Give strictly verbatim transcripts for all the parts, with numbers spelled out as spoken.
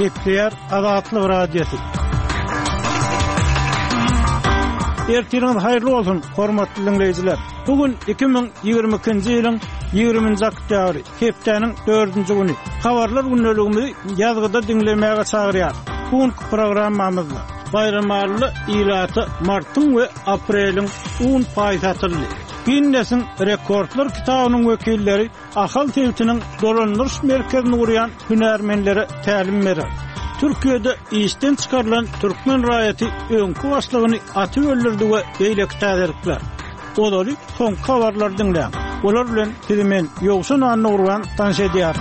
Gepler Azatlyk Radiosu. Ertiriniz hayırlı olsun, hormatly dinleyijiler. Bugün iki bin ýygrimi ikinji ýylyň ýygrimiňji oktýabry, hepdenin dördünji güni. Habarlar günneligimizi ýazgyda dinlemäge çagyrýar. Bugünkü programmamyzda bayramly ýylaty martyň we apreliň on paýy atyldy. Guinness'in rekordlar kitabynyň wekilleri ahal tewtiniň dolanlyş merkezini gurýan hünärmenlere tälim berer. Türkiýede işten çıkarılan Türkmen raýaty öňkü başlygyny atyp öldürdi we beýle täzirikler. Olary son habarlar dinleýän. Olar bilen Türkmen ýogsun anny urgan tanşedýär.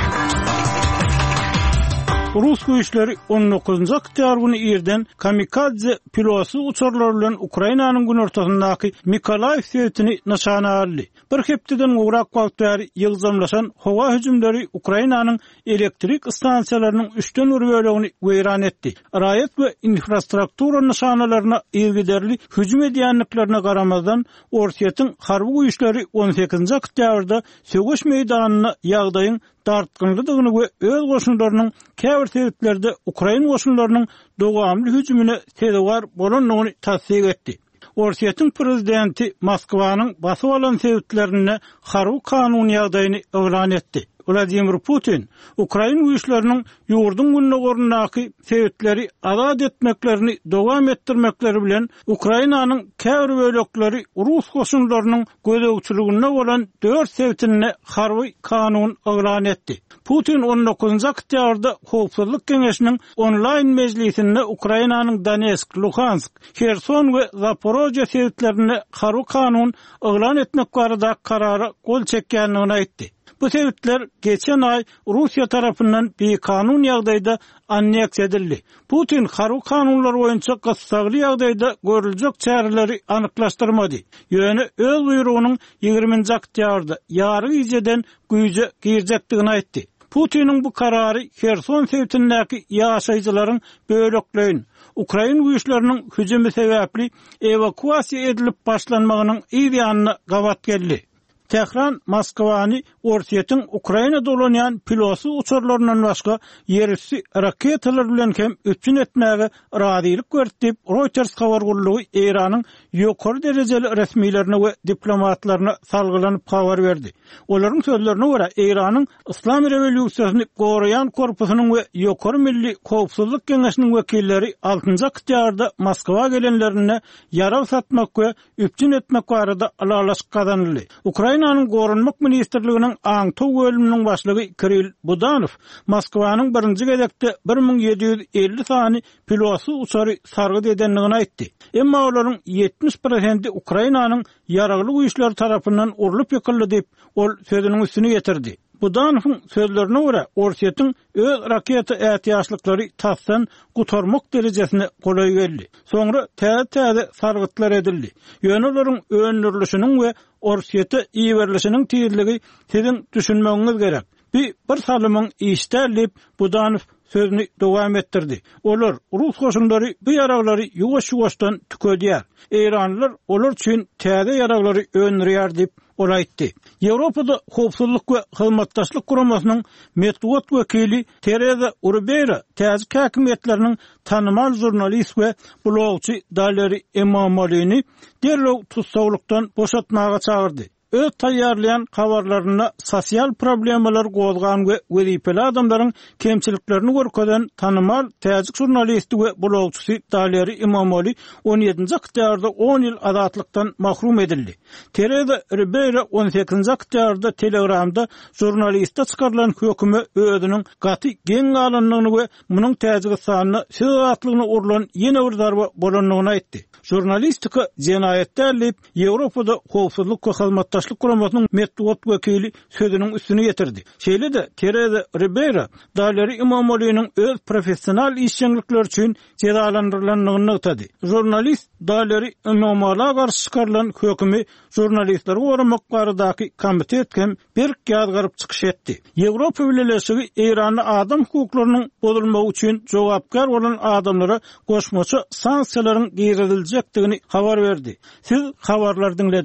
Rus güýçleri on dokuzunji oktýabr güni ýerden kamikadze pilotsy uçurlar bilen Ukrainanyň gün ortasyndaky Mikolaýew şeýtini nişana aldy. Bir hepdeden uğrak wagtlar ýylgamlaşan howa hüjümleri Ukrainanyň elektrik stansiýalarynyň üçden bir bölegini weýran etdi. Raýat we infrastruktura nişanalaryna ýergiderli hüjüm edýänliklerine garamazdan Orsiýetyň harby güýçleri on sekizinji oktýabrda söwüş meýdanyna ýagdaýyň dartgynlygyny we öz goşunlarynyň käbir sebäplerde Ukraina goşunlarynyň dowamly hüjümine sebäpkar bolanlygyny tasdik etdi. Orsiýetyň prezidenti Moskwanyň basyp alan sebäplerini harby kanun ýagdaýyny elan etdi. Vladimir Putin, Ukraina güýçleriniň ýurdun gününe gorundaky sebäpleri azad etmeklerini dowam etdirmekleri bilen Ukrainanyň käbir bölekleri Rus goşunlarynyň gözegçiligine bolan dört sebäpine harby kanun elan etdi. Putin on dokuzunji oktýabrda Howpsuzlyk Keňeşiniň onlaýn mejlisinde Ukrainanyň Donetsk, Luhansk, Kherson we Zaporojye sebäplerini harby kanun elan etmek barada karara gol çekýänligini aýtdy. Bu sebäpler geçen ay Rusiýa tarapyndan bir kanun ýagdaýda anneksiýa edildi. Putin harby kanunlar boýunça gysgaly ýagdaýda görüljek çäreleri anyklaşdyrmady. Ýöne öz buýrugynyň ýygrimiňji oktýabrda ýary ýerden güýje girjekdigini aýtdy. Putiniň bu karary Kherson sebäpindäki ýaşaýjylaryň böleklerini Ukraina güýçleriniň hüjümi sebäpli evakuasiýa edilip başlanmagynyň ýa-da gawat geldi. Tehran Moskwany Orsiýetyň Ukraina dolanýan pilotsy uçurlaryndan başga ýerüstü raketalar bilen hem üçin etmäge radylyk berdi. Reuters habar gurulugy Iranyň ýokary derejeli resmiýlerine we diplomatlaryna salgylanyp habar berdi. Olaryň sözlerine görä Iranyň Islam rewolýusiýasyny goraýan korpusynyň we ýokary milli howpsuzlyk keňeşiniň wekilleri altynji oktýabrda Moskwa gelenlerine ýaraw satmak we üçin etmek barada alalaşyk kazanyldy. Ukrainanyň gorunmak ministrliginiň Aňtow bölüminiň başlygy Kirill Budanow Moskwanyň birinji gedekde bir min ýedi ýüz elli sany pilotsy uçary sargyd edenligini aýtdy. Emma olaryň ýetmiş prosenti Ukrainanyň ýaragly güýçler tarapyndan urulyp ýykyldy diýip ol sözüniň üstüne ýetirdi. Budanowyň sözlerine görä Orsiýetyň öz raketa ätýaşlyklary tasdan gutarmak derejesine golay geldi. Soňra täze-täze sargytlar edildi. Ýöne olaryň öňürlüşiniň we Orsiýete iýerlişiniň tirligi siziň düşünmegiňiz gerek. Bir bir salymyň işdälip Budanow sözüni dowam etdirdi. Olar Rus goşunlary bu ýaraglary ýuwaş-ýuwaşdan tükedýär. Eýranlylar olar üçin täze ýaraglary öňürýär diýip ol aýtdy. Ýewropada howpsuzlyk we hyzmatdaşlyk guramasynyň medeniýet wekili Tereza Urbeira täze häkimetleriniň tanymal jurnalist we blogçy Daleri Emamalyny derlew tutsawlykdan boşatmaga çagyrdy. Öz taýýarlayan habarlaryna sosial problemalar gozgan we wezipeli adamlaryň kemçiliklerini görkezden tanymal täzik jurnalisti we blogçysy Daleri Emamaly on ýedinji oktýabrda on ýyl azatlykdan mahrum edildi. Tereza Ribeira on sekizinji oktýabrda Telegramda jurnalistde çykarylan höküme özüniň gaty geň alanlygyny we munyň täzik sanyny şeýatlygyny urulan ýene bir darba bolanlygyny aýtdy. Jurnalistika jenaýetdärlip Ýewropada howpsuzlyk we hyzmatdaşlyk guramasynyň medeniýet wekili sözüniň üstüne ýetirdi. Şeýle-de Tereza Ribeira Daleri Emamalynyň öz professional işçilikleri üçin cezalandyrylanyny aýtdy. Jurnalist Daleri Emamalyga garşy çykarylan hökümi jurnalistleri goramak baradaky komitet hem bir ýazgyryp çykyş etdi. Ýewropa Birleşigi Irany adam hukuklarynyň bozulmagy üçin jogapkar bolan adamlara goşmaça sanksiýalaryň giýirilýär edecekdigini habar verdi. Siz habarlar dinlediniz.